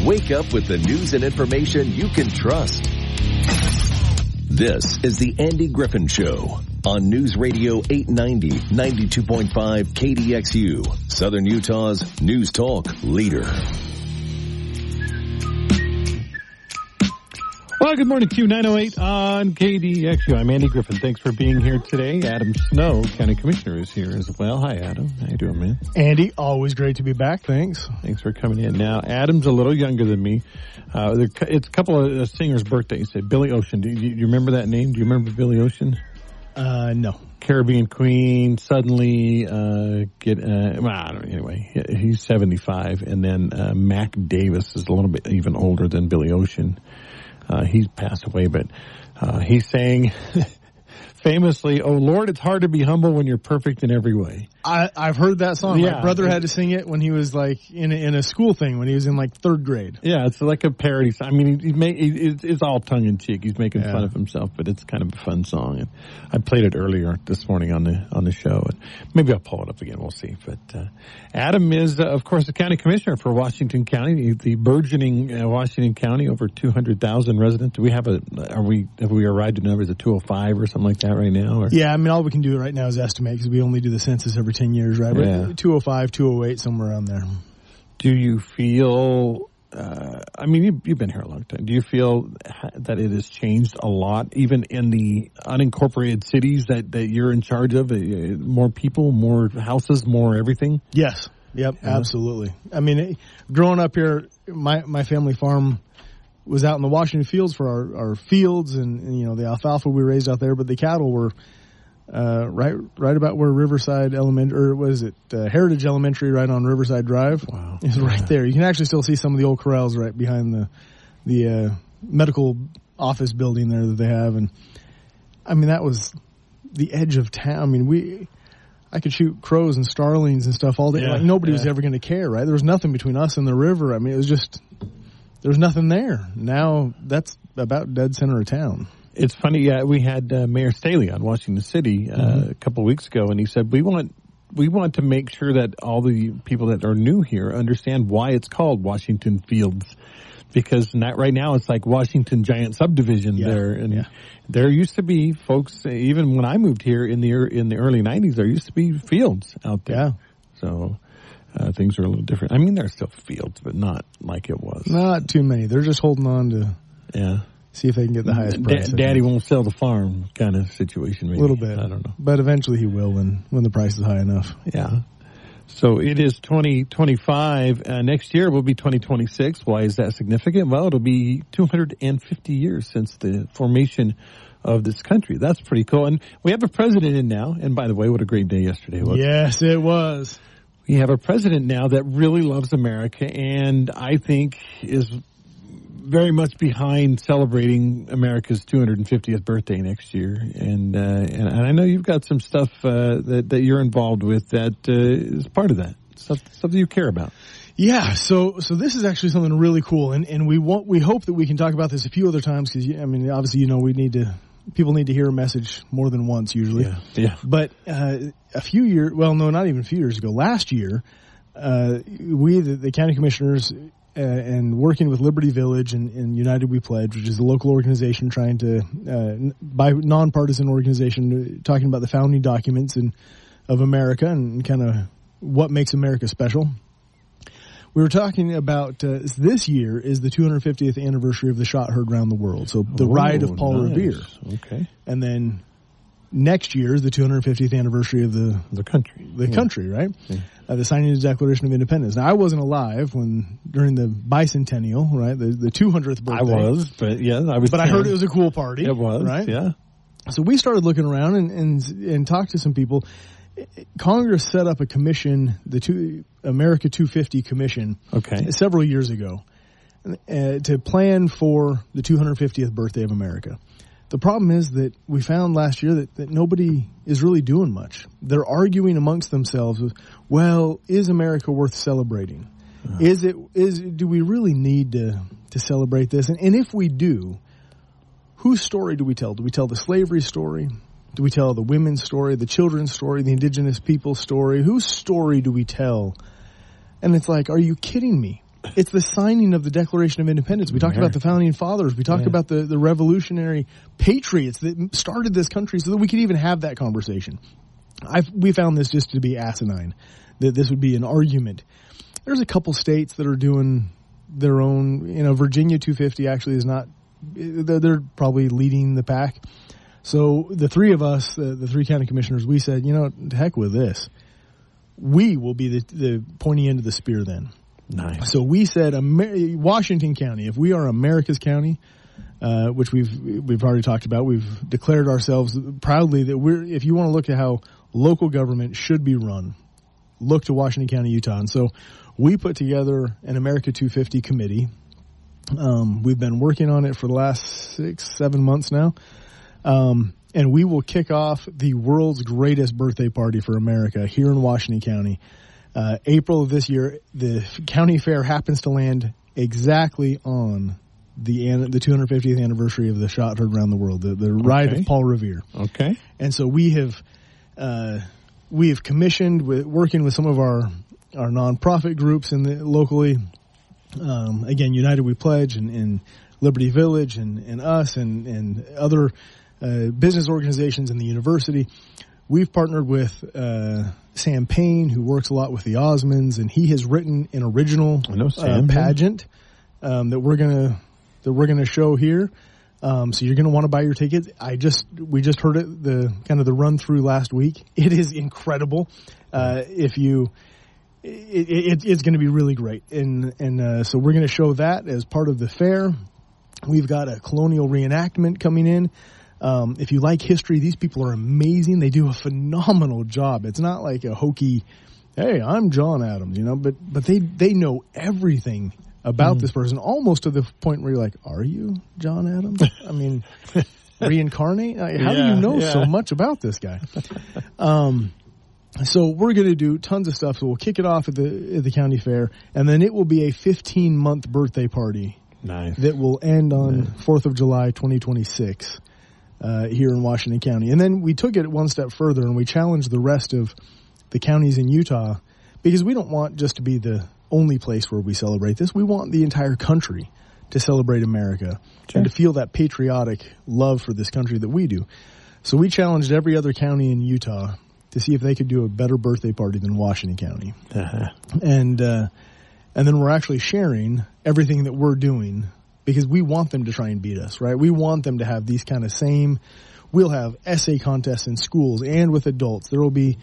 Wake up with the news and information you can trust. This is the Andy Griffin Show on News Radio 890, 92.5 KDXU, Southern Utah's News Talk leader. Well, good morning to you, 908 on KDXU. I'm Andy Griffin. Thanks for being here today. Adam Snow, County Commissioner, is here as well. Hi, Adam. How you doing, man? Andy, always great to be back. Thanks. Thanks for coming in. Now, Adam's a little younger than me. It's a couple of singers' birthdays. Billy Ocean. Do you remember that name? Do you remember Billy Ocean? No. Caribbean Queen, suddenly, I don't know, anyway, he's 75. And then Mac Davis is a little bit even older than Billy Ocean. He's passed away, but he sang famously, "Oh Lord, it's hard to be humble when you're perfect in every way." I've heard that song. Yeah. My brother had to sing it when he was like in a school thing when he was in like third grade. Yeah, it's like a parody song. I mean, it's all tongue in cheek. He's making fun of himself, but it's kind of a fun song. And I played it earlier this morning on the show. And maybe I'll pull it up again. We'll see. But Adam is, of course, the county commissioner for Washington County, the burgeoning Washington County, over 200,000 residents. Do we have have we arrived at numbers of 205 or something like that right now? Or? Yeah, I mean, all we can do right now is estimate because we only do the census every 10 years, right? Yeah. But 205, 208, somewhere around there. Do you feel, I mean, you've been here a long time. Do you feel that it has changed a lot, even in the unincorporated cities that you're in charge of? More people, more houses, more everything? Yes. Yep, absolutely. I mean, growing up here, my family farm was out in the Washington fields for our fields and you know, the alfalfa we raised out there, but the cattle were right about where Riverside Elementary, or was it Heritage Elementary, right on Riverside Drive. Wow, it's right there. You can actually still see some of the old corrals right behind the medical office building there that they have. And I mean, that was the edge of town. I mean, I could shoot crows and starlings and stuff all day. Like nobody was ever going to care, right? There was nothing between us and the river. I mean, it was just, there was nothing there. Now that's about dead center of town. It's funny. We had Mayor Staley on Washington City a couple of weeks ago, and he said we want to make sure that all the people that are new here understand why it's called Washington Fields, because right now it's like Washington Giant Subdivision there, and there used to be folks. Even when I moved here in the early '90s, there used to be fields out there. Yeah. So things are a little different. I mean, there are still fields, but not like it was. Not too many. They're just holding on to. See if they can get the highest price. Daddy won't sell the farm kind of situation, maybe. A little bit. I don't know. But eventually he will when the price is high enough. Yeah. So it is 2025. Next year will be 2026. Why is that significant? Well, it'll be 250 years since the formation of this country. That's pretty cool. And we have a president in now. And by the way, what a great day yesterday was. Yes, it was. We have a president now that really loves America and I think is very much behind celebrating America's 250th birthday next year, and I know you've got some stuff that you're involved with that is part of that stuff you care about. Yeah, so this is actually something really cool, and we hope that we can talk about this a few other times because I mean obviously people need to hear a message more than once usually. Yeah. But not even a few years ago, last year, we the county commissioners. And working with Liberty Village and United We Pledge, which is a local organization trying to, by nonpartisan organization, talking about the founding documents of America and kind of what makes America special. We were talking about this year is the 250th anniversary of the shot heard around the world. So the ride of Paul Revere. Okay. And then next year is the 250th anniversary of the country. The country, right? Yeah. The signing of the Declaration of Independence. Now, I wasn't alive during the bicentennial, right? The 200th birthday. I was, but I was. But I heard it was a cool party. It was, right? Yeah. So we started looking around and talked to some people. Congress set up a commission, the America 250 Commission, several years ago, to plan for the 250th birthday of America. The problem is that we found last year that nobody is really doing much. They're arguing amongst themselves with, well, is America worth celebrating? Do we really need to celebrate this? And if we do, whose story do we tell? Do we tell the slavery story? Do we tell the women's story, the children's story, the indigenous people's story? Whose story do we tell? And it's like, are you kidding me? It's the signing of the Declaration of Independence. We talked about the Founding Fathers. We talked about the revolutionary patriots that started this country so that we could even have that conversation. We found this just to be asinine, that this would be an argument. There's a couple states that are doing their own. Virginia 250 actually is not. They're probably leading the pack. So the three of us, the three county commissioners, we said, to heck with this. We will be the pointy end of the spear then. Nice. So we said, Washington County, if we are America's county, which we've already talked about, we've declared ourselves proudly that if you want to look at how local government should be run, look to Washington County, Utah. And so we put together an America 250 committee. We've been working on it for the last 6-7 months now. And we will kick off the world's greatest birthday party for America here in Washington County. April of this year, the county fair happens to land exactly on the 250th anniversary of the Shot Heard Around the World, the ride of Paul Revere. Okay. And so we have commissioned, working with some of our nonprofit groups locally, again, United We Pledge and Liberty Village and us and other business organizations in the university. We've partnered with Sam Payne, who works a lot with the Osmonds, and he has written an original pageant that we're gonna show here. So you're gonna want to buy your tickets. We just heard it, the run through last week. It is incredible. It's going to be really great, and so we're going to show that as part of the fair. We've got a colonial reenactment coming in. If you like history, these people are amazing. They do a phenomenal job. It's not like a hokey, hey, I'm John Adams, but they know everything about this person, almost to the point where you're like, are you John Adams? I mean, reincarnate? How do you know so much about this guy? So we're going to do tons of stuff. So we'll kick it off at the county fair, and then it will be a 15-month birthday party. Nice. That will end on 4th of July, 2026. Here in Washington County. And then we took it one step further and we challenged the rest of the counties in Utah, because we don't want just to be the only place where we celebrate this. We want the entire country to celebrate America and to feel that patriotic love for this country that we do. So we challenged every other county in Utah to see if they could do a better birthday party than Washington County. And then we're actually sharing everything that we're doing, because we want them to try and beat us, right? We want them to have these kind of we'll have essay contests in schools and with adults. There will be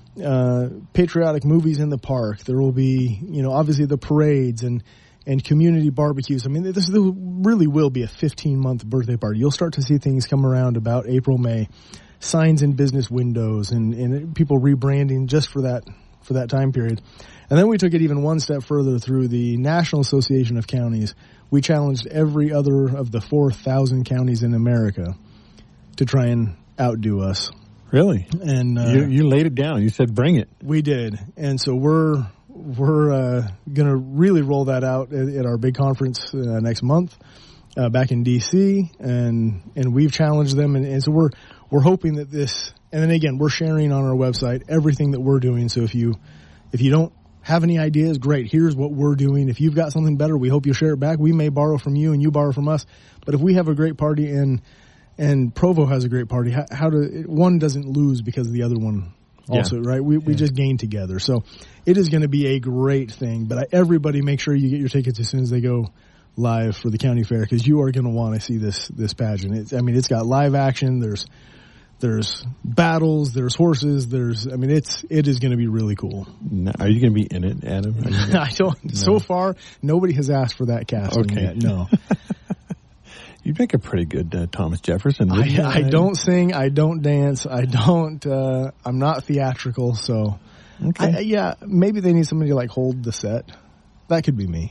patriotic movies in the park. There will be, obviously the parades and community barbecues. I mean, this really will be a 15-month birthday party. You'll start to see things come around about April, May, signs in business windows and people rebranding just for that time period. And then we took it even one step further through the National Association of Counties. We challenged every other of the 4,000 counties in America to try and outdo us. Really? And you laid it down. You said, "Bring it." We did, and so we're going to really roll that out at our big conference next month back in D.C. And we've challenged them, and so we're hoping that this. And then again, we're sharing on our website everything that we're doing. So if you don't have any ideas, great. Here's what we're doing. If you've got something better, we hope you'll share it back. We may borrow from you and you borrow from us. But if we have a great party and Provo has a great party, one doesn't lose because of the other one also, right? We just gain together. So it is going to be a great thing. But everybody make sure you get your tickets as soon as they go live for the county fair, because you are going to want to see this pageant. It's got live action. There's battles, there's horses, it is going to be really cool. Are you going to be in it, Adam? I don't. No. So far, nobody has asked for that casting yet. No. You make a pretty good Thomas Jefferson. I don't sing. I don't dance. I don't. I'm not theatrical. So, maybe they need somebody to hold the set. That could be me.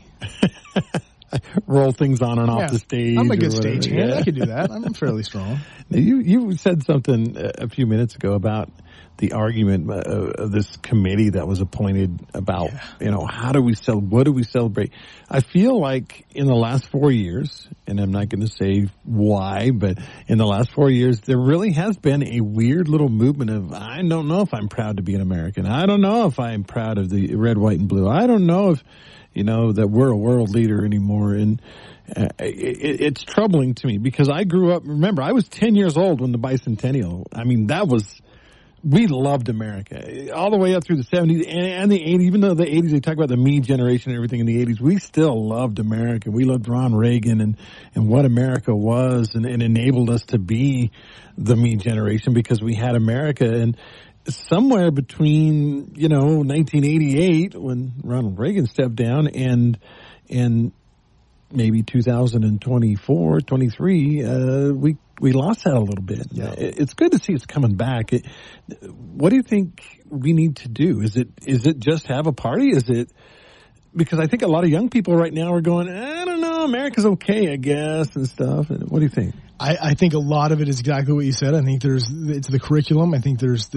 Roll things on and off the stage. I'm a good stagehand. I could do that. I'm fairly strong. You said something a few minutes ago about the argument of this committee that was appointed about, what do we celebrate? I feel like in the last 4 years, and I'm not going to say why, but in the last 4 years, there really has been a weird little movement of, I don't know if I'm proud to be an American. I don't know if I'm proud of the red, white, and blue. I don't know if, that we're a world leader anymore. And it's troubling to me because I grew up, remember, I was 10 years old when the bicentennial, we loved America all the way up through the 70s and the 80s. Even though the 80s, they talk about the me generation and everything in the 80s, we still loved America. We loved Ron Reagan and what America was and enabled us to be the me generation because we had America. And somewhere between, 1988 when Ronald Reagan stepped down and maybe 2024, 23, we lost that a little bit. Yeah. It's good to see it's coming back. What do you think we need to do? Is it just have a party? Because I think a lot of young people right now are going, I don't know, America's okay, I guess, and stuff. What do you think? I think a lot of it is exactly what you said. I think it's the curriculum. I think there's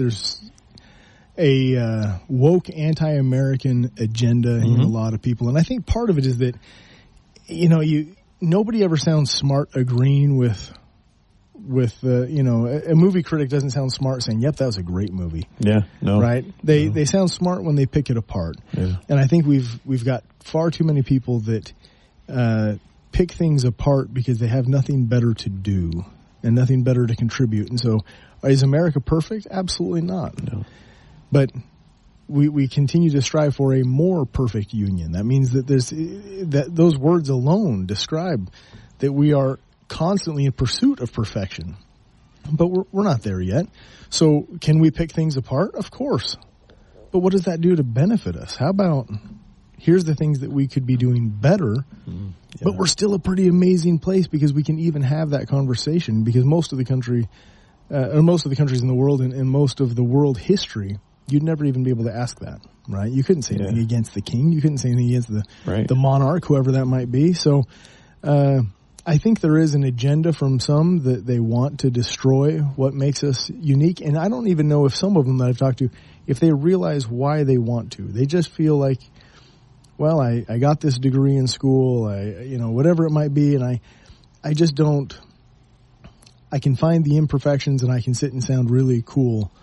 a woke anti-American agenda in a lot of people. And I think part of it is that, nobody ever sounds smart agreeing with a movie critic doesn't sound smart saying, yep, that was a great movie. Yeah, no. Right? They sound smart when they pick it apart. Yeah. And I think we've got far too many people that pick things apart because they have nothing better to do and nothing better to contribute. And so is America perfect? Absolutely not. No. But we continue to strive for a more perfect union. That means that those words alone describe that we are constantly in pursuit of perfection. But we're not there yet. So can we pick things apart? Of course. But what does that do to benefit us? How about here's the things that we could be doing better, but we're still a pretty amazing place because we can even have that conversation because most of the countries in the world and most of the world history, you'd never even be able to ask that, right? You couldn't say anything against the king. You couldn't say anything against the monarch, whoever that might be. So I think there is an agenda from some that they want to destroy what makes us unique. And I don't even know if some of them that I've talked to, if they realize why they want to. They just feel like, well, I got this degree in school, whatever it might be, and I just don't, I can find the imperfections and I can sit and sound really cool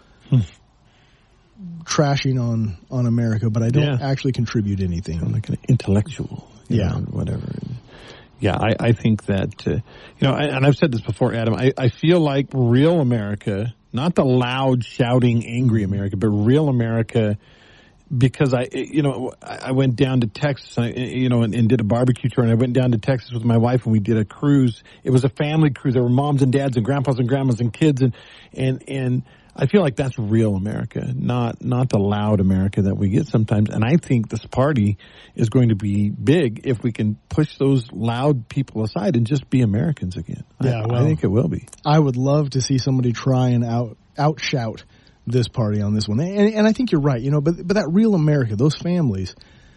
trashing on America, but I don't actually contribute anything. I'm like an intellectual, whatever. Yeah, I think that, and I've said this before, Adam, I feel like real America, not the loud, shouting, angry America, but real America, because I went down to Texas, and did a barbecue tour, and I went down to Texas with my wife, and we did a cruise. It was a family cruise. There were moms and dads and grandpas and grandmas and kids, and I feel like that's real America, not the loud America that we get sometimes. And I think this party is going to be big if we can push those loud people aside and just be Americans again. Yeah, I think it will be. I would love to see somebody try and outshout this party on this one. And I think you're right, but that real America, those families,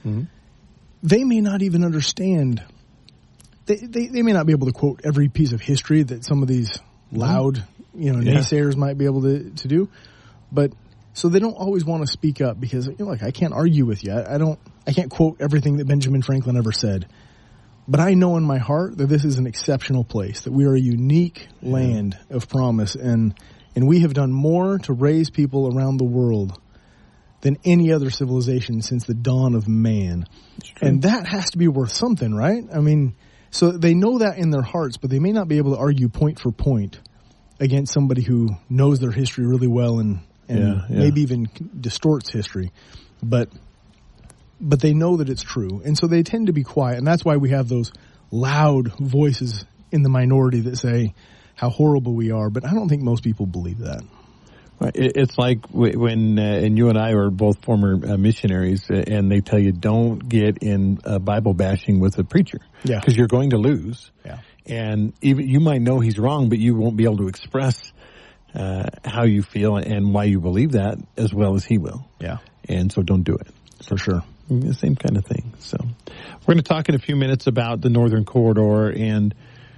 they may not even understand. They may not be able to quote every piece of history that some of these loud naysayers might be able to do, but so they don't always want to speak up because I can't argue with you. I can't quote everything that Benjamin Franklin ever said, but I know in my heart that this is an exceptional place, that we are a unique land of promise, and we have done more to raise people around the world than any other civilization since the dawn of man, and that has to be worth something, right? I mean, so they know that in their hearts, but they may not be able to argue point for point against somebody who knows their history really well and maybe even distorts history. But they know that it's true. And so they tend to be quiet. And that's why we have those loud voices in the minority that say how horrible we are. But I don't think most people believe that. Right. It's like when and you and I are both former missionaries, and they tell you don't get in Bible bashing with a preacher because you're going to lose. Yeah. And even you might know he's wrong, but you won't be able to express how you feel and why you believe that as well as he will. Yeah. And so don't do it. For sure. The same kind of thing. So we're going to talk in a few minutes about the Northern Corridor, and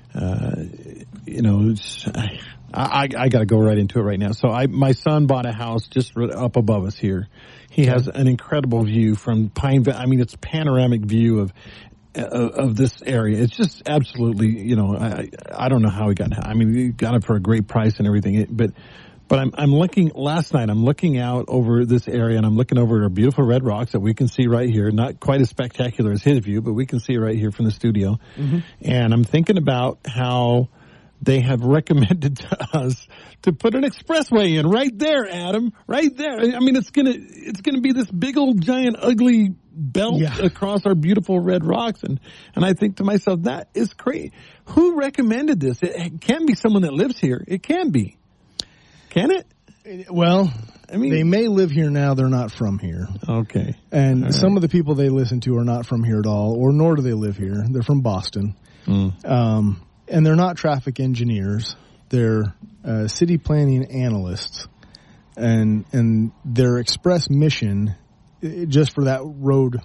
I got to go right into it right now. So my son bought a house just up above us here. He has an incredible view from Pine Valley. I mean, it's a panoramic view of this area. It's just absolutely, I don't know how he got it. I mean, he got it for a great price and everything. But But I'm looking, last night, I'm looking out over this area, and I'm looking over our beautiful red rocks that we can see right here. Not quite as spectacular as his view, but we can see right here from the studio. Mm-hmm. And I'm thinking about how they have recommended to us to put an expressway in right there, Adam, right there. I mean, it's gonna be this big old giant ugly belt across our beautiful red rocks. And I think to myself, that is crazy. Who recommended this? It can't be someone that lives here. It can be. Can it? Well, I mean, they may live here now. They're not from here. Okay. And some of the people they listen to are not from here at all, or nor do they live here. They're from Boston. And they're not traffic engineers. They're city planning analysts. And their express mission, just for that road,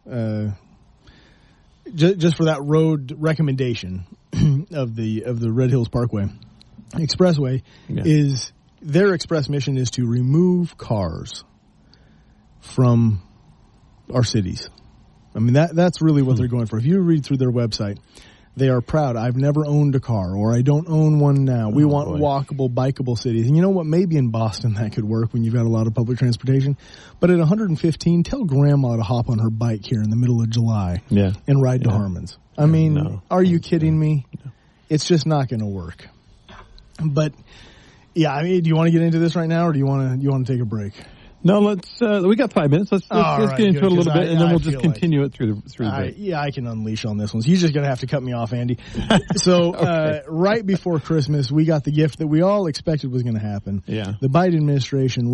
just for that road recommendation of the Red Hills Parkway Expressway, is their express mission is to remove cars from our cities. I mean, that's really what they're going for. If you read through their website, they are proud. I've never owned a car, or I don't own one now. We want walkable, bikeable cities. And you know what? Maybe in Boston that could work when you've got a lot of public transportation. But at 115, tell Grandma to hop on her bike here in the middle of July and ride to Harmon's. I mean, are you kidding me? No. It's just not going to work. But yeah, I mean, do you want to get into this right now, or do you want to take a break? No, let's. We got 5 minutes. Let's get into it a little bit, and then we'll just continue it through the break. Yeah, I can unleash on this one. So you're just going to have to cut me off, Andy. So right before Christmas, we got the gift that we all expected was going to happen. Yeah. The Biden administration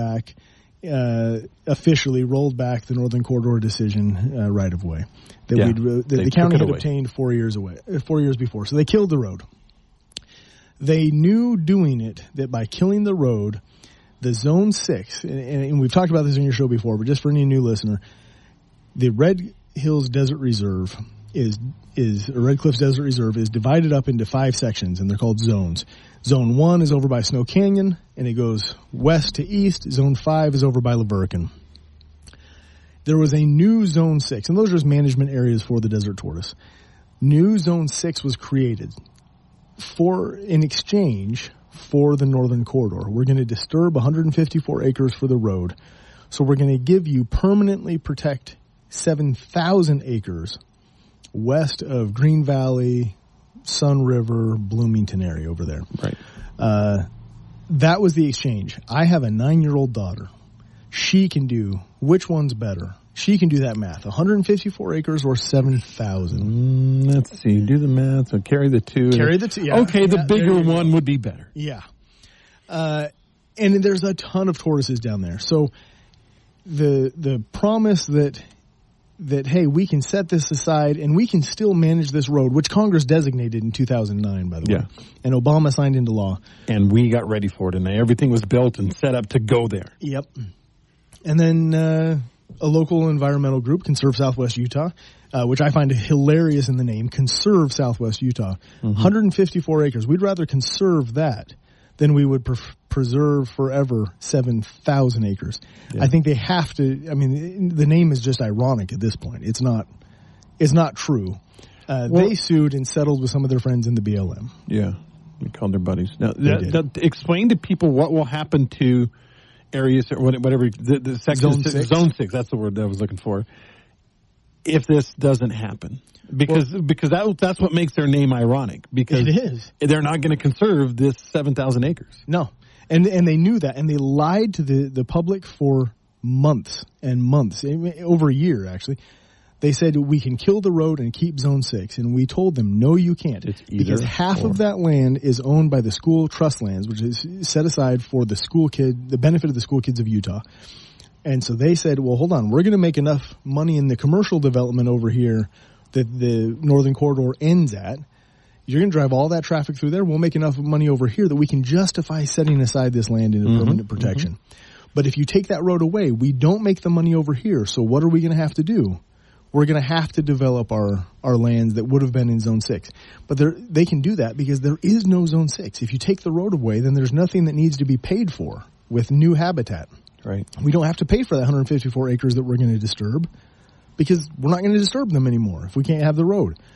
officially rolled back the Northern Corridor decision right of way that the county had obtained 4 years before. So they killed the road. They knew doing it that by killing the road, the Zone 6, and we've talked about this on your show before, but just for any new listener, the Red Hills Desert Reserve Red Cliffs Desert Reserve is divided up into 5 sections, and they're called zones. Zone 1 is over by Snow Canyon, and it goes west to east. Zone 5 is over by Laverkin. There was a new Zone 6, and those are just management areas for the desert tortoise. New Zone 6 was created in exchange for the Northern Corridor. We're going to disturb 154 acres for the road. So we're going to give you permanently protect 7,000 acres west of Green Valley, Sun River, Bloomington area over there. Right. That was the exchange. I have a 9-year-old daughter. She can do, which one's better? She can do that math. 154 acres or 7,000. Let's see. Do the math. So carry the 2. Yeah. Okay, the bigger one would be better. Yeah. And there's a ton of tortoises down there. So the promise that hey, we can set this aside and we can still manage this road, which Congress designated in 2009, by the way. And Obama signed into law. And we got ready for it, and everything was built and set up to go there. Yep. And then a local environmental group, Conserve Southwest Utah, which I find hilarious in the name, Conserve Southwest Utah. 154 acres. We'd rather conserve that than we would preserve forever 7,000 acres. Yeah. I think they have to, I mean, the name is just ironic at this point. It's not true. They sued and settled with some of their friends in the BLM. Yeah. They called their buddies. Now, explain to people what will happen to areas, or whatever, the section, Zone 6, that's the word that I was looking for, if this doesn't happen. Because that's what makes their name ironic. Because it is. They're not going to conserve this 7,000 acres. No. And they knew that, and they lied to the public for months and months, over a year actually. They said we can kill the road and keep Zone 6, and we told them no, you can't, because half of that land is owned by the school trust lands, which is set aside for the benefit of the school kids of Utah. And so they said, well, hold on, we're going to make enough money in the commercial development over here that the Northern Corridor ends at. You're going to drive all that traffic through there. We'll make enough money over here that we can justify setting aside this land into permanent protection. But if you take that road away, we don't make the money over here. So what are we going to have to do? We're going to have to develop our lands that would have been in Zone 6. But they can do that because there is no Zone 6. If you take the road away, then there's nothing that needs to be paid for with new habitat. Right. We don't have to pay for that 154 acres that we're going to disturb because we're not going to disturb them anymore if we can't have the road.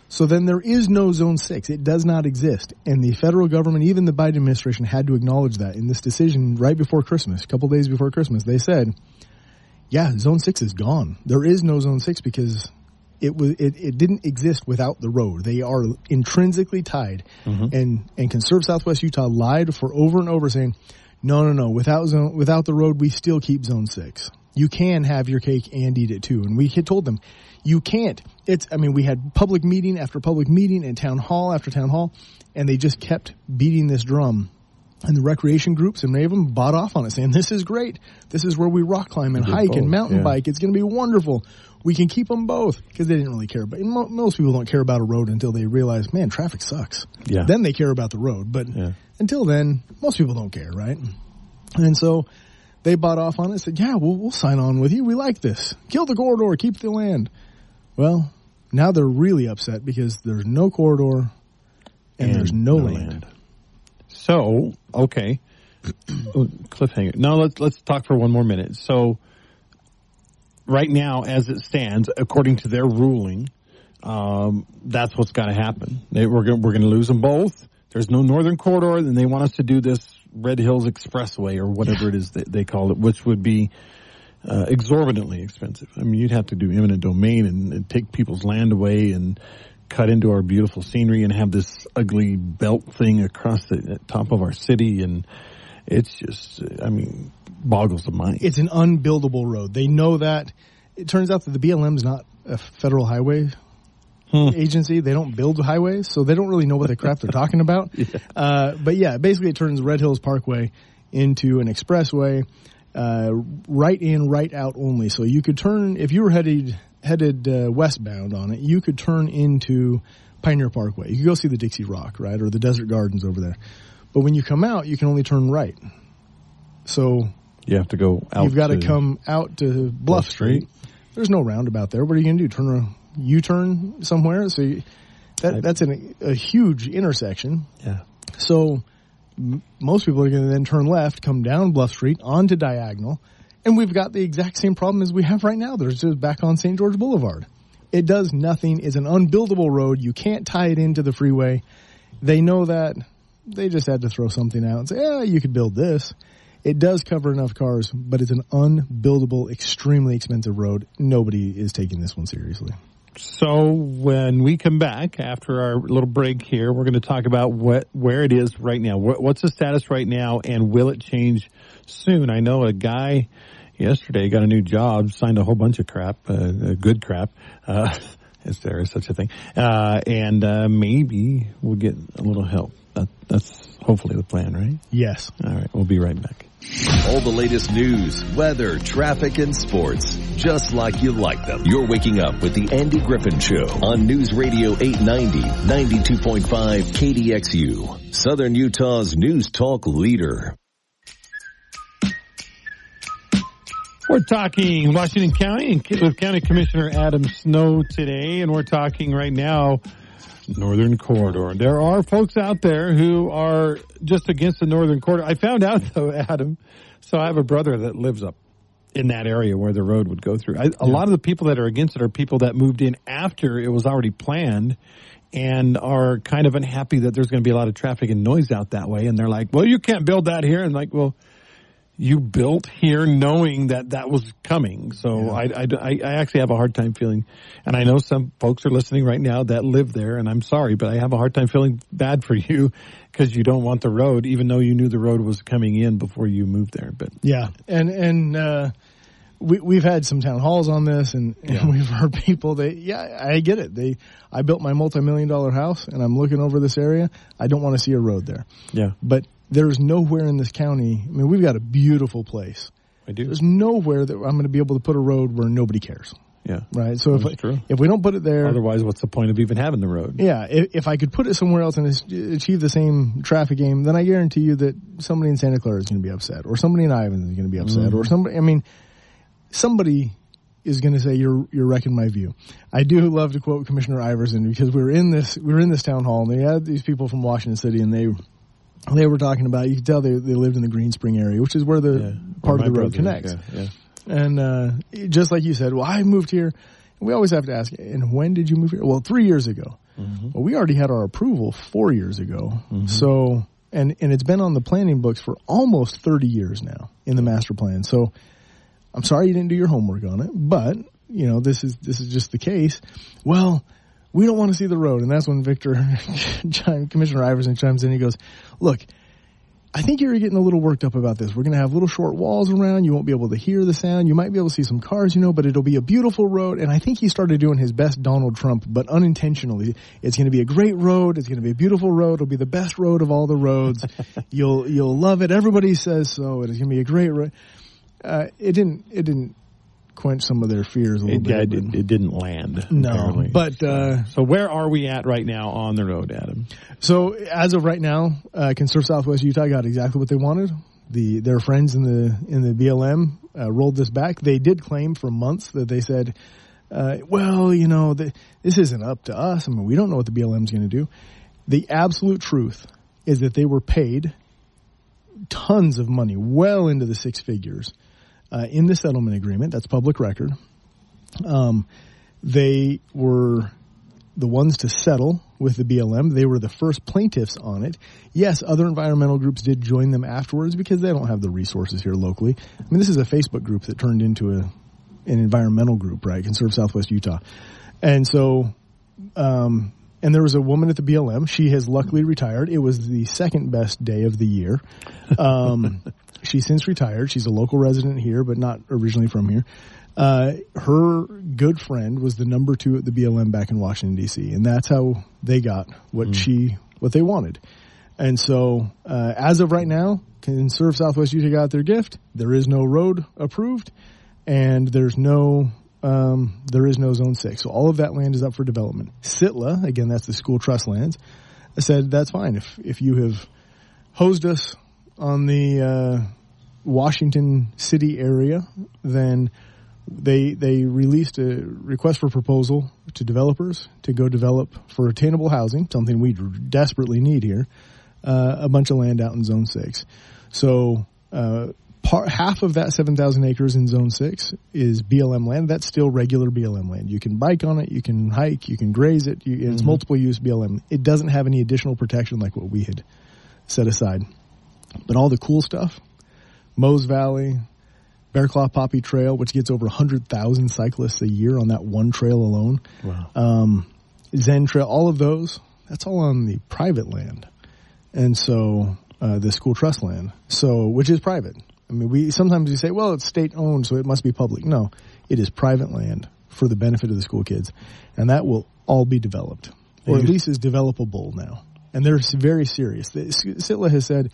So then there is no Zone 6. It does not exist. And the federal government, even the Biden administration, had to acknowledge that in this decision right before Christmas, a couple days before Christmas. They said, yeah, Zone 6 is gone. There is no Zone 6 because it didn't exist without the road. They are intrinsically tied. Mm-hmm. And Conserve Southwest Utah lied for over and over saying, no, without the road, we still keep Zone 6. You can have your cake and eat it too. And we had told them, you can't. We had public meeting after public meeting and town hall after town hall, and they just kept beating this drum. And the recreation groups, and many of them bought off on it, saying, this is great. This is where we rock climb and hike and mountain bike. It's going to be wonderful. We can keep them both. Because they didn't really care. But most people don't care about a road until they realize, man, traffic sucks. Yeah. Then they care about the road. But until then, most people don't care, right? And so they bought off on it and said, yeah, we'll sign on with you. We like this. Kill the corridor. Keep the land. Well, now they're really upset because there's no corridor and there's no land. So, okay. Cliffhanger. Now let's talk for one more minute. So, right now, as it stands, according to their ruling, that's what's got to happen. We're going to lose them both. There's no northern corridor, and they want us to do this Red Hills Expressway or whatever it is that they call it, which would be exorbitantly expensive. I mean, you'd have to do eminent domain and take people's land away and cut into our beautiful scenery and have this ugly belt thing across the top of our city, and it's just, boggles the mind. It's an unbuildable road. They know that. It turns out that the BLM is not a federal highway agency. They don't build highways, so they don't really know what the crap they're talking about. But yeah, basically it turns Red Hills Parkway into an expressway, right in, right out only. So you could turn, if you were headed westbound on it, you could turn into Pioneer Parkway. You could go see the Dixie Rock, right, or the Desert Gardens over there. But when you come out, you can only turn right. So you have to go out. You've got to come out to Bluff Street. There's no roundabout there. What are you going to do? Turn a U-turn somewhere? So that's a huge intersection. Yeah. So most people are going to then turn left, come down Bluff Street, onto Diagonal, and we've got the exact same problem as we have right now. There's just back on St. George Boulevard. It does nothing. It's an unbuildable road. You can't tie it into the freeway. They know that. They just had to throw something out and say, yeah, you could build this. It does cover enough cars, but it's an unbuildable, extremely expensive road. Nobody is taking this one seriously. So when we come back after our little break here, we're going to talk about where it is right now. What's the status right now, and will it change soon? I know a guy yesterday got a new job, signed a whole bunch of crap, good crap, if there is such a thing, and maybe we'll get a little help. That's hopefully the plan, right? Yes. All right, we'll be right back. All the latest news, weather, traffic, and sports, just like you like them. You're waking up with the Andy Griffin Show on News Radio 890, 92.5 KDXU, Southern Utah's news talk leader. We're talking Washington County with County Commissioner Adam Snow today, and we're talking right now Northern Corridor. There are folks out there who are just against the Northern Corridor. I found out, though, Adam, so I have a brother that lives up in that area where the road would go through. A lot of the people that are against it are people that moved in after it was already planned and are kind of unhappy that there's going to be a lot of traffic and noise out that way. And they're like, well, you can't build that here. And like, well, you built here knowing that was coming. So I actually have a hard time feeling, and I know some folks are listening right now that live there, and I'm sorry, but I have a hard time feeling bad for you because you don't want the road, even though you knew the road was coming in before you moved there. But yeah, and we've had some town halls on this, and we've heard people that, I get it. I built my multi-million-dollar house, and I'm looking over this area. I don't want to see a road there. Yeah. But there's nowhere in this county, I mean, we've got a beautiful place. I do. There's nowhere that I'm going to be able to put a road where nobody cares. Yeah. Right? So if we don't put it there. Otherwise, what's the point of even having the road? Yeah. If I could put it somewhere else and achieve the same traffic aim, then I guarantee you that somebody in Santa Clara is going to be upset, or somebody in Ivan is going to be upset, or somebody is going to say you're wrecking my view. I do love to quote Commissioner Iverson, because we were in this town hall, and they had these people from Washington City, and they were talking about, you could tell they lived in the Green Spring area, which is where the part of the road connects. Yeah. And just like you said, well, I moved here. We always have to ask, and when did you move here? Well, 3 years ago. Mm-hmm. Well, we already had our approval 4 years ago. Mm-hmm. So, and it's been on the planning books for almost 30 years now in the master plan. So I'm sorry you didn't do your homework on it, but this is just the case. Well, we don't want to see the road. And that's when Commissioner Iverson chimes in. He goes, look, I think you're getting a little worked up about this. We're going to have little short walls around. You won't be able to hear the sound. You might be able to see some cars, but it'll be a beautiful road. And I think he started doing his best Donald Trump, but unintentionally. It's going to be a great road. It's going to be a beautiful road. It'll be the best road of all the roads. You'll love it. Everybody says so. It's going to be a great road. It didn't quench some of their fears a little bit. It didn't land. No, apparently. But so where are we at right now on the road, Adam? So as of right now, Conserve Southwest Utah got exactly what they wanted. Their friends in the BLM rolled this back. They did claim for months that they said, this isn't up to us. I mean, we don't know what the BLM is going to do. The absolute truth is that they were paid tons of money, well into the six figures, in the settlement agreement. That's public record. They were the ones to settle with the BLM. They were the first plaintiffs on it. Yes, other environmental groups did join them afterwards because they don't have the resources here locally. I mean, this is a Facebook group that turned into an environmental group, right? Conserve Southwest Utah. And so, and there was a woman at the BLM. She has luckily retired. It was the second best day of the year. She's since retired. She's a local resident here, but not originally from here. Her good friend was the number 2 at the BLM back in Washington, D.C., and that's how they got what they wanted. And so, as of right now, Conserve Southwest Utah got their gift. There is no road approved, and there's no Zone 6. So all of that land is up for development. SITLA, again, that's the school trust lands, said that's fine. If you have hosed us on the Washington City area, then they released a request for proposal to developers to go develop for attainable housing, something we desperately need here, a bunch of land out in Zone 6. So half of that 7,000 acres in Zone 6 is BLM land. That's still regular BLM land. You can bike on it, you can hike, you can graze it. It's multiple use BLM. It doesn't have any additional protection like what we had set aside. But all the cool stuff, Mose Valley, Bear Claw Poppy Trail, which gets over 100,000 cyclists a year on that one trail alone. Wow. Zen Trail, all of those, that's all on the private land. And so, the school trust land, which is private. I mean, sometimes we say, well, it's state owned, so it must be public. No, it is private land for the benefit of the school kids. And that will all be developed, or at least is developable now. And they're very serious. SITLA has said,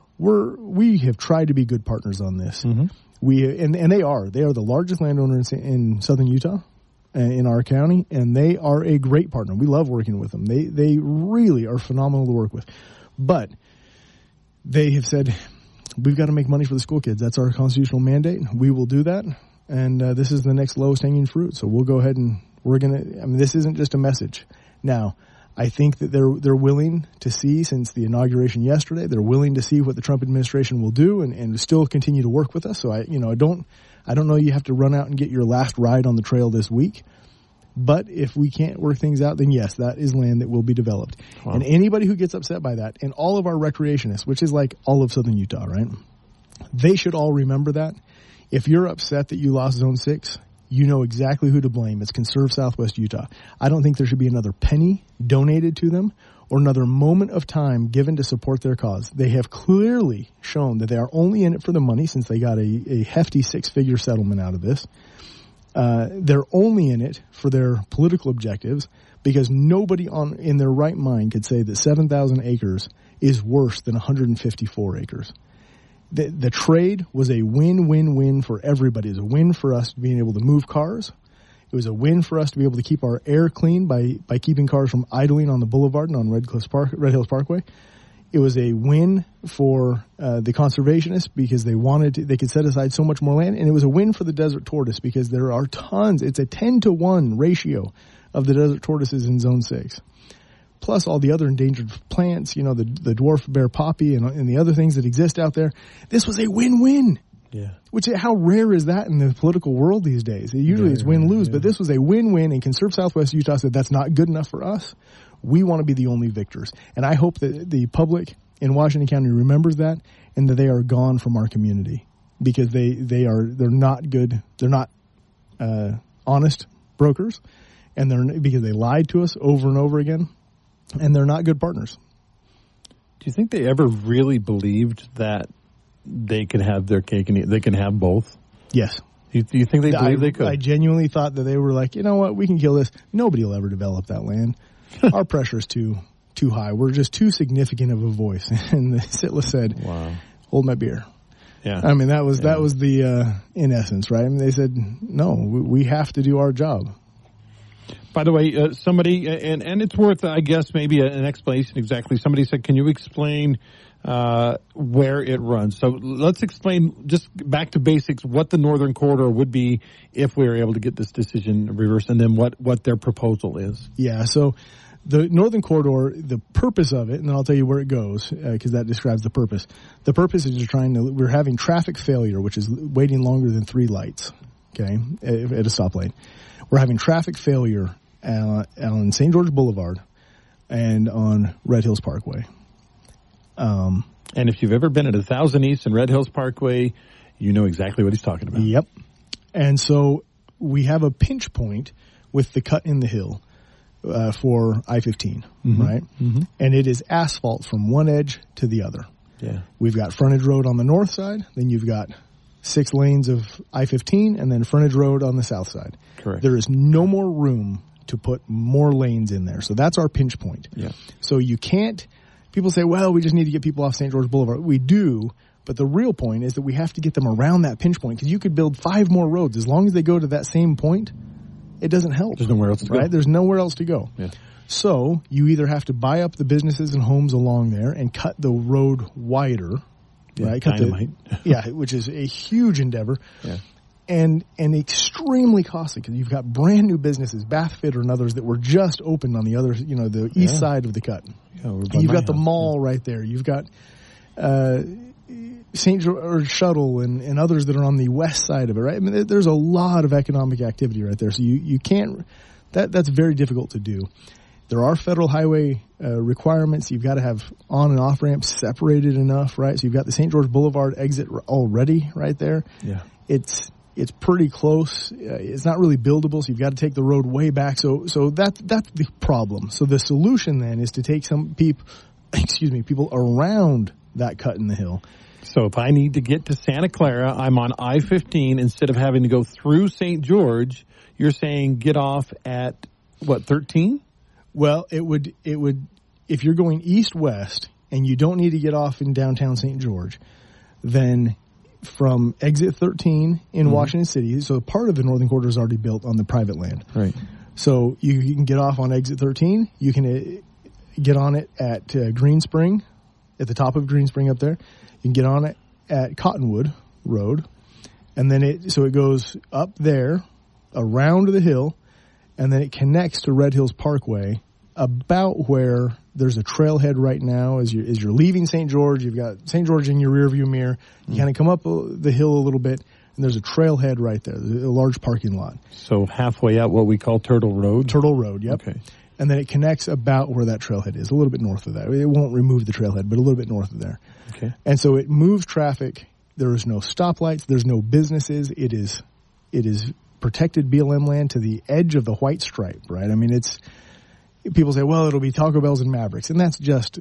we have tried to be good partners on this. Mm-hmm. They are the largest landowner in southern Utah, in our county, and they are a great partner. We love working with them. They really are phenomenal to work with. But they have said, we've got to make money for the school kids. That's our constitutional mandate. We will do that. And this is the next lowest hanging fruit. So we'll go ahead and this isn't just a message. Now, I think that they're willing to see, since the inauguration yesterday, they're willing to see what the Trump administration will do and still continue to work with us. So I don't know you have to run out and get your last ride on the trail this week. But if we can't work things out, then yes, that is land that will be developed. Wow. And anybody who gets upset by that, and all of our recreationists, which is like all of southern Utah, right? They should all remember that. If you're upset that you lost Zone 6, you know exactly who to blame. It's Conserve Southwest Utah. I don't think there should be another penny donated to them or another moment of time given to support their cause. They have clearly shown that they are only in it for the money, since they got a hefty 6-figure settlement out of this. They're only in it for their political objectives, because nobody in their right mind could say that 7,000 acres is worse than 154 acres. The trade was a win-win-win for everybody. It was a win for us being able to move cars. It was a win for us to be able to keep our air clean by keeping cars from idling on the boulevard and on Red Hills Parkway. It was a win for the conservationists, because they could set aside so much more land. And it was a win for the desert tortoise, because there are tons. It's a 10-to-1 ratio of the desert tortoises in Zone 6. Plus all the other endangered plants, the dwarf bear poppy and the other things that exist out there. This was a win-win. Yeah. How rare is that in the political world these days? Usually it's win-lose, but this was a win-win, and Conserve Southwest Utah said that's not good enough for us. We want to be the only victors. And I hope that the public in Washington County remembers that, and that they are gone from our community, because they're not good. They're not honest brokers, and because they lied to us over and over again, and they're not good partners. Do you think they ever really believed that they could have their cake and they can have both? Yes. Do you think they believe they could? I genuinely thought that they were like, you know what, we can kill this. Nobody will ever develop that land. Our pressure's too high. We're just too significant of a voice. And the Sitla said, "Wow, hold my beer." Yeah. I mean, that was the in essence, right? I mean, they said, "No, we have to do our job." By the way, somebody, and it's worth, I guess, maybe an explanation exactly. Somebody said, can you explain where it runs? So let's explain, just back to basics, what the Northern Corridor would be if we were able to get this decision reversed, and then what their proposal is. Yeah, so the Northern Corridor, the purpose of it, and then I'll tell you where it goes, because that describes the purpose. The purpose is we're having traffic failure, which is waiting longer than 3 lights, okay, at a stoplight. We're having traffic failure on St. George Boulevard and on Red Hills Parkway. And if you've ever been at 1000 East and Red Hills Parkway, you know exactly what he's talking about. Yep. And so we have a pinch point with the cut in the hill for I-15, right? Mm-hmm. And it is asphalt from one edge to the other. Yeah. We've got frontage road on the north side, then you've got 6 lanes of I-15, and then frontage road on the south side. Correct. There is no more room to put more lanes in there. So that's our pinch point. Yeah. So you can't, people say, well, we just need to get people off St. George Boulevard. We do, but the real point is that we have to get them around that pinch point, because you could build 5 more roads. As long as they go to that same point, it doesn't help. There's nowhere else to go. There's nowhere else to go. Yeah. So you either have to buy up the businesses and homes along there and cut the road wider, right? Dynamite. Which is a huge endeavor. Yeah. And extremely costly, because you've got brand new businesses, Bathfitter and others, that were just opened on the other, the east side of the cut. Yeah, you've got the mall right there. You've got St. George Shuttle and others that are on the west side of it, right? I mean, there's a lot of economic activity right there. So you can't, that's very difficult to do. There are federal highway requirements. You've got to have on and off ramps separated enough, right? So you've got the St. George Boulevard exit already right there. Yeah. It's pretty close. It's not really buildable, so you've got to take the road way back. So that's the problem. So the solution then is to take some people around that cut in the hill. So if I need to get to Santa Clara, I'm on I-15 instead of having to go through St. George. You're saying get off at what, 13? Well, it would if you're going east-west and you don't need to get off in downtown St. George, then from exit 13 in Washington City, so part of the Northern Corridor is already built on the private land. Right. So you can get off on exit 13. You can get on it at Green Spring, at the top of Green Spring up there. You can get on it at Cottonwood Road, and then it goes up there, around the hill, and then it connects to Red Hills Parkway, about where there's a trailhead right now. As you're leaving St. George, you've got St. George in your rearview mirror. You kind of come up the hill a little bit, and there's a trailhead right there, a large parking lot. So halfway out what we call Turtle Road? Turtle Road, yep. Okay. And then it connects about where that trailhead is, a little bit north of that. It won't remove the trailhead, but a little bit north of there. Okay. And so it moves traffic. There is no stoplights. There's no businesses. It is protected BLM land to the edge of the white stripe, right? I mean, people say, well, it'll be Taco Bell's and Mavericks, and that's just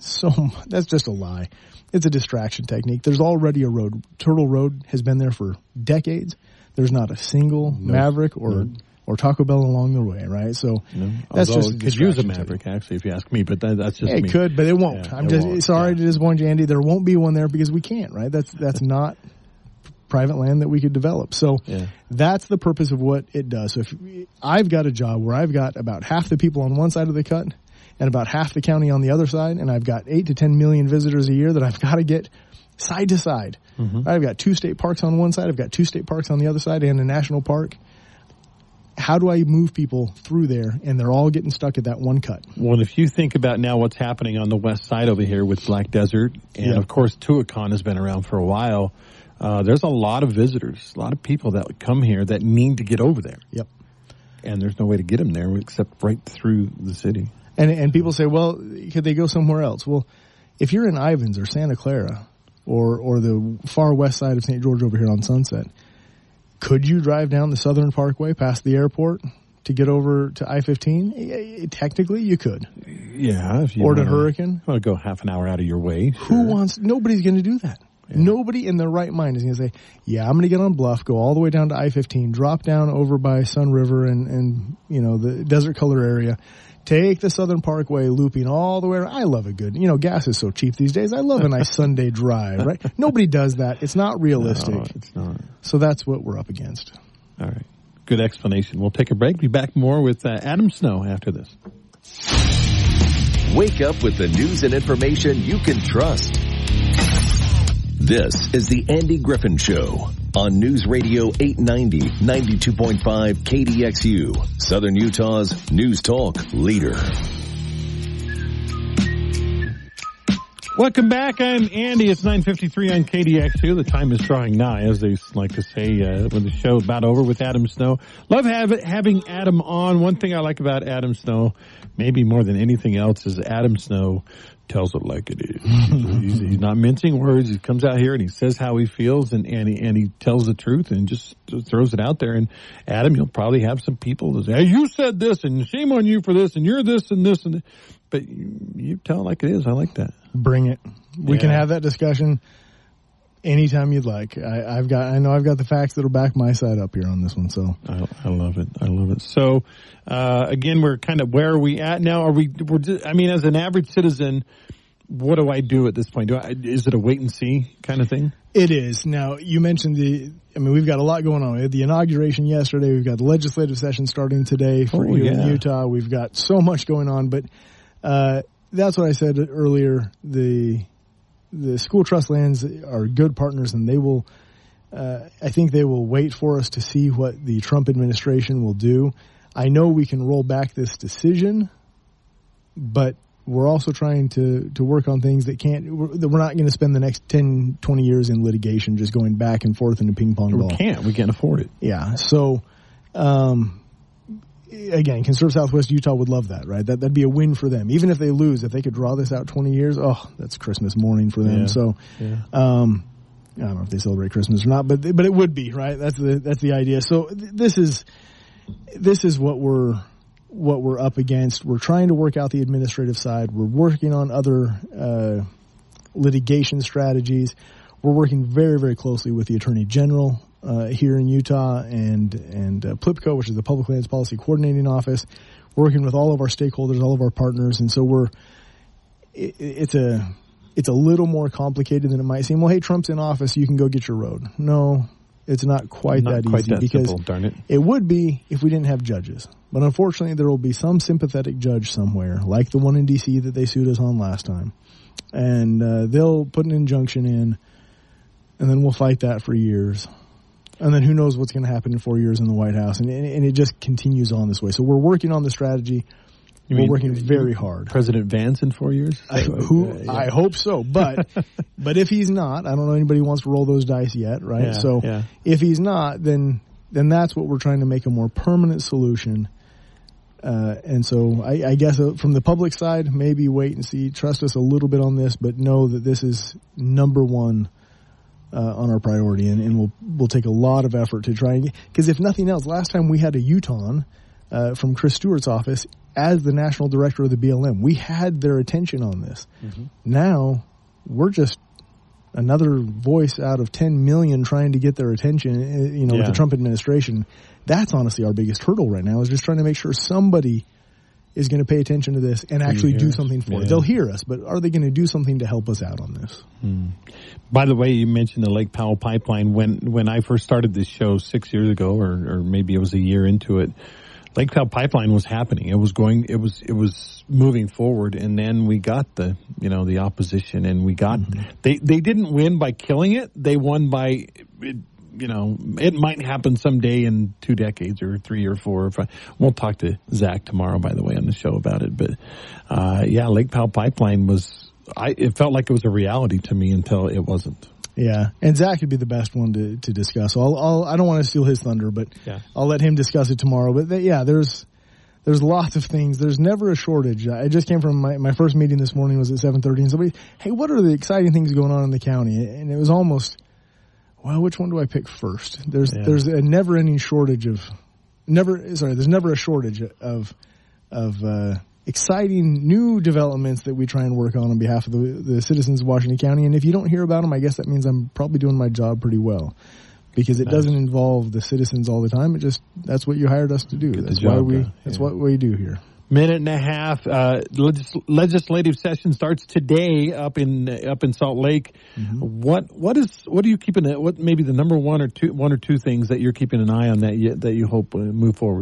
a lie. It's a distraction technique. There's already a road. Turtle Road has been there for decades. There's not a single Maverick or Taco Bell along the way, right? So that's just it could use a Maverick, actually, if you ask me, but that's just me. It could, but it won't. Yeah, I'm just sorry to disappoint you, Andy. There won't be one there because we can't, right? That's not private land that we could develop. So that's the purpose of what it does. So if I've got a job where I've got about half the people on one side of the cut and about half the county on the other side, and I've got 8 to 10 million visitors a year that I've got to get side to side. Mm-hmm. I've got 2 state parks on one side, I've got 2 state parks on the other side, and a national park. How do I move people through there, and they're all getting stuck at that one cut? Well, if you think about now what's happening on the west side over here with Black Desert, and of course Tuacahn has been around for a while, there's a lot of visitors, a lot of people that would come here that need to get over there. Yep. And there's no way to get them there except right through the city. And people say, well, could they go somewhere else? Well, if you're in Ivins or Santa Clara or the far west side of St. George over here on Sunset, could you drive down the Southern Parkway past the airport to get over to I-15? Technically, you could. Yeah. If you or to Hurricane. Want to go half an hour out of your way. Sure. Nobody's going to do that. Yeah. Nobody in their right mind is going to say, yeah, I'm going to get on Bluff, go all the way down to I-15, drop down over by Sun River and the Desert Color area, take the Southern Parkway looping all the way around. I love a good, gas is so cheap these days. I love a nice Sunday drive, right? Nobody does that. It's not realistic. No, it's not. So that's what we're up against. All right. Good explanation. We'll take a break. Be back more with Adam Snow after this. Wake up with the news and information you can trust. This is the Andy Griffin Show on News Radio 890, 92.5 KDXU, Southern Utah's News Talk leader. Welcome back. I'm Andy. It's 9:53 on KDXU. The time is drawing nigh, as they like to say when the show is about over with Adam Snow. Love having Adam on. One thing I like about Adam Snow, maybe more than anything else, is Adam Snow tells it like it is. He's not mincing words. He comes out here and he says how he feels and he tells the truth and just throws it out there. And Adam, you'll probably have some people that say, hey, you said this and shame on you for this and you're this and this and this. But you tell it like it is. I like that. Bring it. We can have that discussion anytime you'd like. I know I've got the facts that'll back my side up here on this one. So I love it. I love it. So again, we're kind of where are we at now? As an average citizen, what do I do at this point? Is it a wait and see kind of thing? It is. Now, you mentioned we've got a lot going on. We had the inauguration yesterday. We've got the legislative session starting today in Utah. We've got so much going on, but that's what I said earlier. The school trust lands are good partners, and they will. I think they will wait for us to see what the Trump administration will do. I know we can roll back this decision, but we're also trying to work on things that we're not going to spend the next 10, 20 years in litigation just going back and forth in a ping pong ball. We can't afford it. Yeah. So, again, Conserve Southwest Utah would love that, right? That'd be a win for them. Even if they lose, if they could draw this out 20 years, that's Christmas morning for them. Yeah. So, I don't know if they celebrate Christmas or not, but it would be, right? That's the idea. So this is what we're up against. We're trying to work out the administrative side. We're working on other litigation strategies. We're working very, very closely with the Attorney General here in Utah and PLPCO, which is the Public Lands Policy Coordinating Office, working with all of our stakeholders, all of our partners. And so it's a little more complicated than it might seem. Well, hey, Trump's in office, you can go get your road. No, it's not quite that easy because simple, darn it. It would be if we didn't have judges. But unfortunately, there will be some sympathetic judge somewhere, like the one in D.C. that they sued us on last time. And they'll put an injunction in, and then we'll fight that for years. And then who knows what's going to happen in 4 years in the White House. And it just continues on this way. So we're working on the strategy. We're working very hard. President Vance in 4 years? I hope so. But if he's not, I don't know anybody who wants to roll those dice yet, right? If he's not, then that's what we're trying to make a more permanent solution. And so I guess from the public side, maybe wait and see. Trust us a little bit on this, but know that this is number one on our priority, and we'll take a lot of effort to try and because if nothing else, last time we had a Utahn from Chris Stewart's office as the national director of the BLM. We had their attention on this. Mm-hmm. Now we're just another voice out of 10 million trying to get their attention, with the Trump administration. That's honestly our biggest hurdle right now, is just trying to make sure somebody is going to pay attention to this and actually do something for it. They'll hear us, but are they going to do something to help us out on this? By the way, you mentioned the Lake Powell pipeline. When I first started this show 6 years ago, or maybe it was a year into it, Lake Powell pipeline was happening. It was moving forward, and then we got the opposition, and we got they didn't win by killing it. They won by it might happen someday in 2 decades or 3 or 4 or 5. We'll talk to Zach tomorrow, by the way, on the show about it. But Lake Powell pipeline it felt like it was a reality to me until it wasn't. Yeah, and Zach would be the best one to discuss. So I don't want to steal his thunder, but I'll let him discuss it tomorrow. But there's There's lots of things. There's never a shortage. I just came from my first meeting this morning was at 7:30, and somebody, hey, what are the exciting things going on in the county? And it was almost, well, which one do I pick first? There's a never-ending shortage there's never a shortage of exciting new developments that we try and work on behalf of the citizens of Washington County. And if you don't hear about them, I guess that means I'm probably doing my job pretty well. Because it doesn't involve the citizens all the time. That's what you hired us to do. That's what we do here. Minute and a half. Legislative session starts today up in Salt Lake. Mm-hmm. What are you keeping? What maybe the number one or two things that you're keeping an eye on that you hope move forward?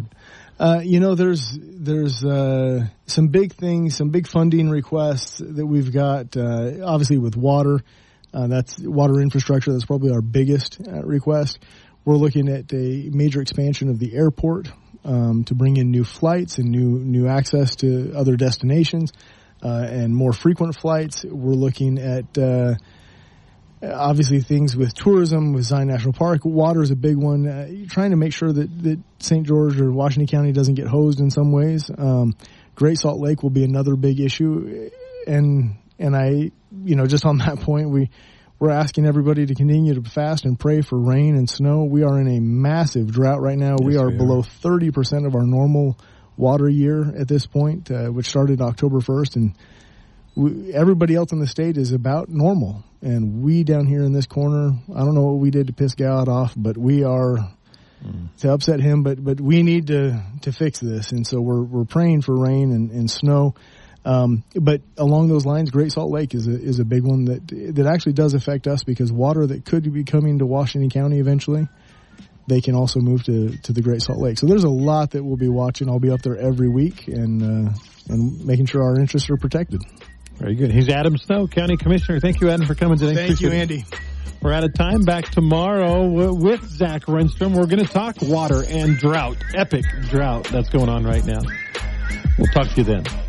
There's some big things, some big funding requests that we've got. Obviously with water. That's water infrastructure. That's probably our biggest request. We're looking at a major expansion of the airport to bring in new flights and new access to other destinations and more frequent flights. We're looking at obviously things with tourism, with Zion National Park. Water is a big one. Trying to make sure that St. George or Washington County doesn't get hosed in some ways. Great Salt Lake will be another big issue. And I, just on that point, we're asking everybody to continue to fast and pray for rain and snow. We are in a massive drought right now. Yes, we are below 30% of our normal water year at this point, which started October 1st. And everybody else in the state is about normal. And we down here in this corner, I don't know what we did to piss God off, but we are to upset him. But we need to fix this. And so we're praying for rain and snow. But along those lines, Great Salt Lake is a big one that actually does affect us because water that could be coming to Washington County eventually, they can also move to the Great Salt Lake. So there's a lot that we'll be watching. I'll be up there every week and making sure our interests are protected. Very good. He's Adam Snow, County Commissioner. Thank you, Adam, for coming today. Thank you, Andy. We're out of time. Back tomorrow with Zach Renstrom. We're going to talk water and drought. Epic drought that's going on right now. We'll talk to you then.